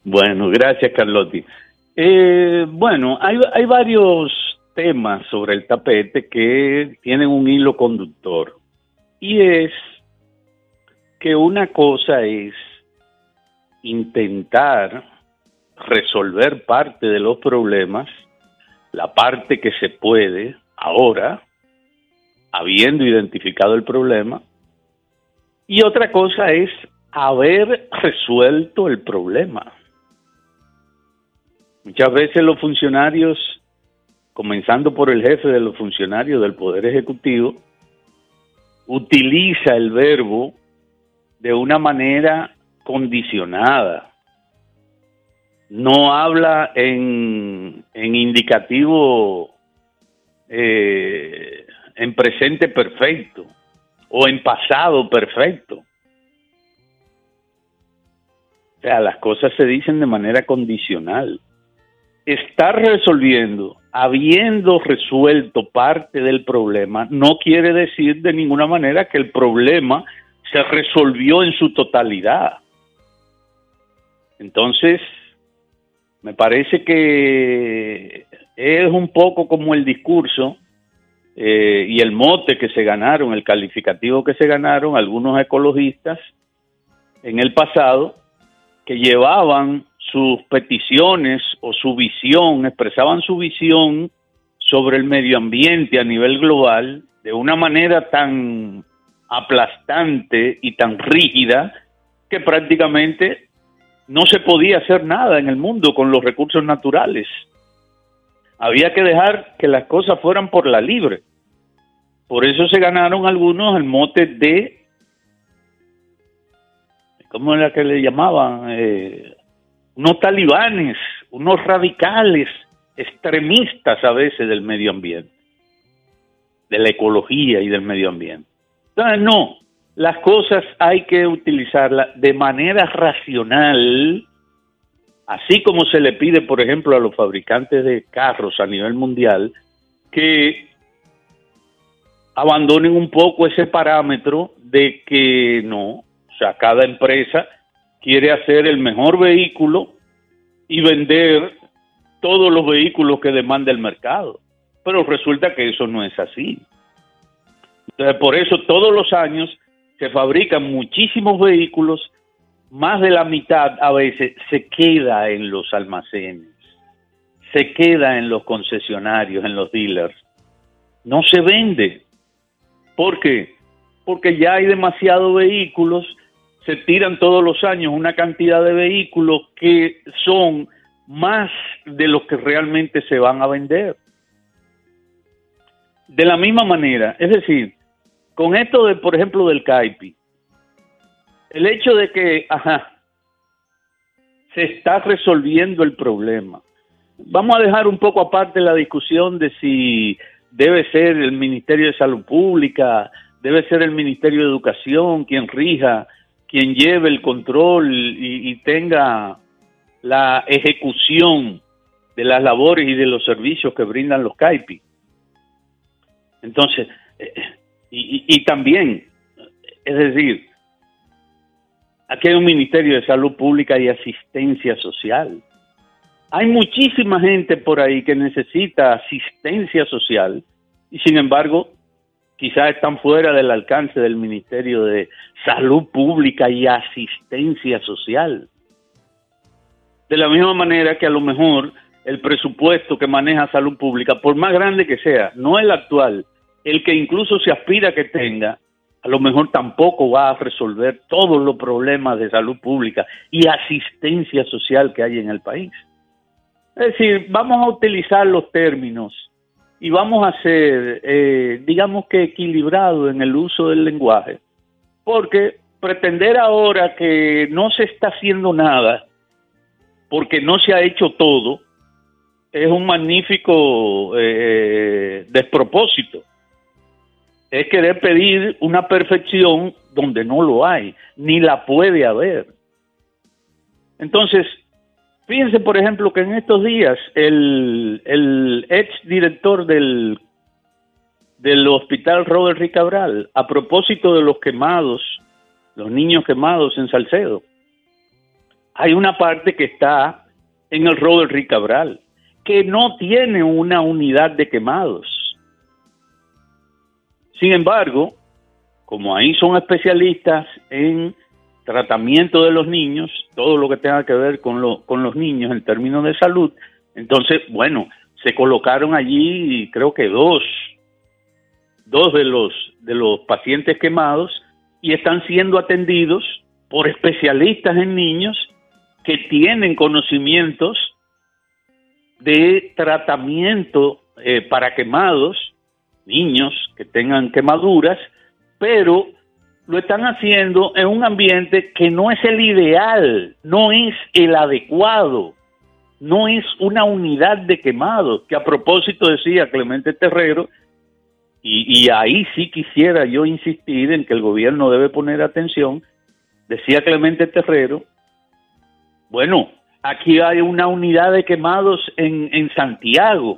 Bueno, gracias, Carlotti. Bueno, hay varios temas sobre el tapete que tienen un hilo conductor. Y es que una cosa es intentar resolver parte de los problemas, la parte que se puede ahora, habiendo identificado el problema, y otra cosa es haber resuelto el problema. Muchas veces los funcionarios, comenzando por el jefe de los funcionarios del Poder Ejecutivo, utiliza el verbo de una manera condicionada. No habla en indicativo, en presente perfecto o en pasado perfecto. O sea, las cosas se dicen de manera condicional. Estar resolviendo, habiendo resuelto parte del problema, no quiere decir de ninguna manera que el problema se resolvió en su totalidad. Entonces, me parece que es un poco como el discurso y el mote que se ganaron, el calificativo que se ganaron algunos ecologistas en el pasado, que llevaban sus peticiones o su visión, expresaban su visión sobre el medio ambiente a nivel global de una manera tan aplastante y tan rígida que prácticamente no se podía hacer nada en el mundo con los recursos naturales. Había que dejar que las cosas fueran por la libre. Por eso se ganaron algunos el mote de, ¿cómo era que le llamaban? Unos talibanes, unos radicales, extremistas a veces del medio ambiente, de la ecología y del medio ambiente. Entonces, no, las cosas hay que utilizarlas de manera racional, así como se le pide, por ejemplo, a los fabricantes de carros a nivel mundial, que abandonen un poco ese parámetro de que no, o sea, cada empresa quiere hacer el mejor vehículo y vender todos los vehículos que demanda el mercado. Pero resulta que eso no es así. Entonces, por eso todos los años se fabrican muchísimos vehículos, más de la mitad a veces se queda en los almacenes, se queda en los concesionarios, en los dealers. No se vende. ¿Por qué? Porque ya hay demasiados vehículos, se tiran todos los años una cantidad de vehículos que son más de los que realmente se van a vender. De la misma manera, es decir, con esto de, por ejemplo, del CAIPI, el hecho de que, se está resolviendo el problema. Vamos a dejar un poco aparte la discusión de si debe ser el Ministerio de Salud Pública, debe ser el Ministerio de Educación quien rija, quien lleve el control y tenga la ejecución de las labores y de los servicios que brindan los CAIPI. Entonces, y también, es decir, aquí hay un Ministerio de Salud Pública y Asistencia Social. Hay muchísima gente por ahí que necesita asistencia social y sin embargo quizás están fuera del alcance del Ministerio de Salud Pública y Asistencia Social. De la misma manera que a lo mejor el presupuesto que maneja salud pública, por más grande que sea, no el actual, el que incluso se aspira que tenga, a lo mejor tampoco va a resolver todos los problemas de salud pública y asistencia social que hay en el país. Es decir, vamos a utilizar los términos y vamos a ser, digamos que equilibrado en el uso del lenguaje, porque pretender ahora que no se está haciendo nada, porque no se ha hecho todo, es un magnífico despropósito. Es querer pedir una perfección donde no lo hay, ni la puede haber. Entonces, fíjense, por ejemplo, que en estos días el ex director del hospital Robert Rick Cabral, a propósito de los quemados, los niños quemados en Salcedo, hay una parte que está en el Robert Reed Cabral, que no tiene una unidad de quemados. Sin embargo, como ahí son especialistas en tratamiento de los niños, todo lo que tenga que ver con los niños en términos de salud, entonces, bueno, se colocaron allí, creo que dos de los pacientes quemados, y están siendo atendidos por especialistas en niños que tienen conocimientos de tratamiento para quemados, niños que tengan quemaduras, pero lo están haciendo en un ambiente que no es el ideal, no es el adecuado, no es una unidad de quemados, que a propósito decía Clemente Terrero, y ahí sí quisiera yo insistir en que el gobierno debe poner atención. Decía Clemente Terrero, bueno, aquí hay una unidad de quemados en Santiago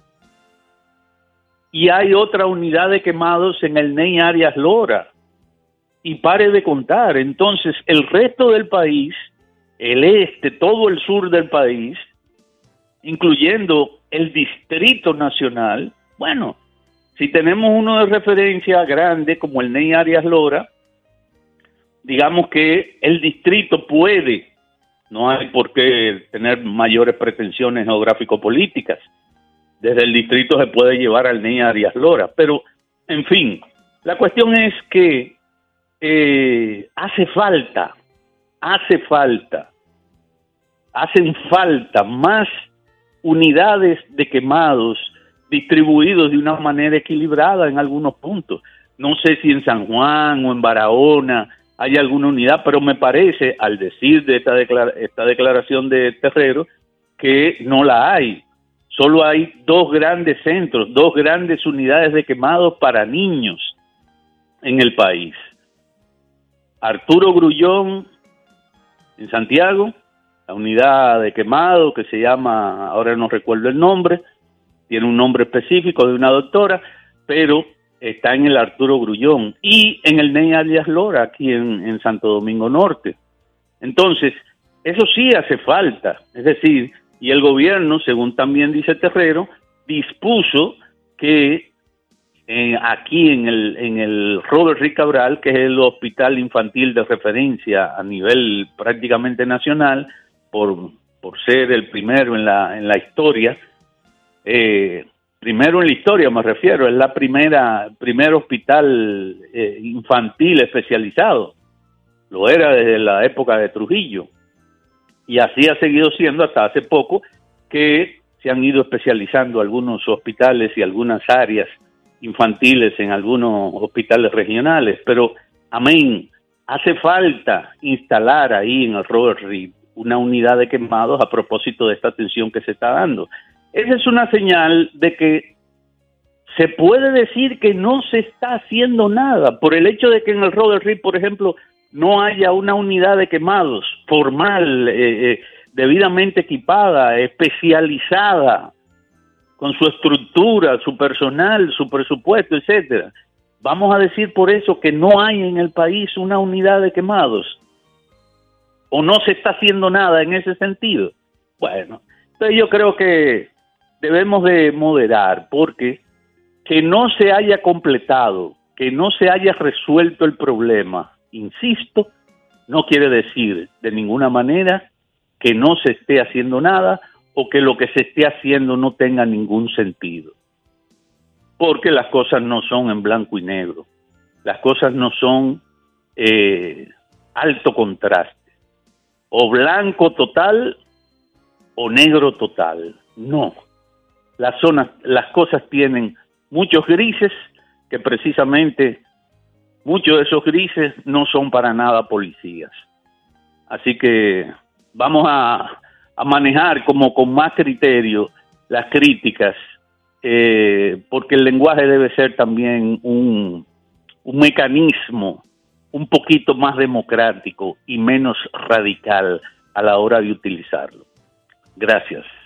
y hay otra unidad de quemados en el Ney Arias Lora, y pare de contar. Entonces el resto del país, el este, todo el sur del país, incluyendo el Distrito Nacional, bueno, si tenemos uno de referencia grande como el Ney Arias Lora, digamos que el distrito puede, no hay por qué tener mayores pretensiones geográfico-políticas, desde el distrito se puede llevar al Ney Arias Lora, pero en fin, la cuestión es que hacen falta más unidades de quemados distribuidos de una manera equilibrada en algunos puntos. No sé si en San Juan o en Barahona hay alguna unidad, pero me parece, al decir de esta declaración de Terrero, que no la hay. Solo hay dos grandes centros, dos grandes unidades de quemados para niños en el país. Arturo Grullón en Santiago, la unidad de quemado que se llama, ahora no recuerdo el nombre, tiene un nombre específico de una doctora, pero está en el Arturo Grullón, y en el Ney Arias Lora, aquí en Santo Domingo Norte. Entonces, eso sí hace falta, es decir, y el gobierno, según también dice Terrero, dispuso que aquí en el Robert Reed Cabral, que es el hospital infantil de referencia a nivel prácticamente nacional, por ser el primero en la historia, primero en la historia me refiero, es la primer hospital infantil especializado, lo era desde la época de Trujillo, y así ha seguido siendo hasta hace poco, que se han ido especializando algunos hospitales y algunas áreas infantiles en algunos hospitales regionales, pero amén, hace falta instalar ahí en el Robert Reed una unidad de quemados a propósito de esta atención que se está dando. Esa es una señal de que se puede decir que no se está haciendo nada por el hecho de que en el Robert Reed, por ejemplo, no haya una unidad de quemados formal, debidamente equipada, especializada, con su estructura, su personal, su presupuesto, etcétera. Vamos a decir por eso que no hay en el país una unidad de quemados, o no se está haciendo nada en ese sentido. Bueno, entonces yo creo que debemos de moderar, porque que no se haya completado, que no se haya resuelto el problema, insisto, no quiere decir de ninguna manera que no se esté haciendo nada o que lo que se esté haciendo no tenga ningún sentido. Porque las cosas no son en blanco y negro, las cosas no son alto contraste, o blanco total o negro total, no. Las cosas tienen muchos grises, que precisamente muchos de esos grises no son para nada policías. Así que vamos a manejar como con más criterio las críticas, porque el lenguaje debe ser también un mecanismo un poquito más democrático y menos radical a la hora de utilizarlo. Gracias.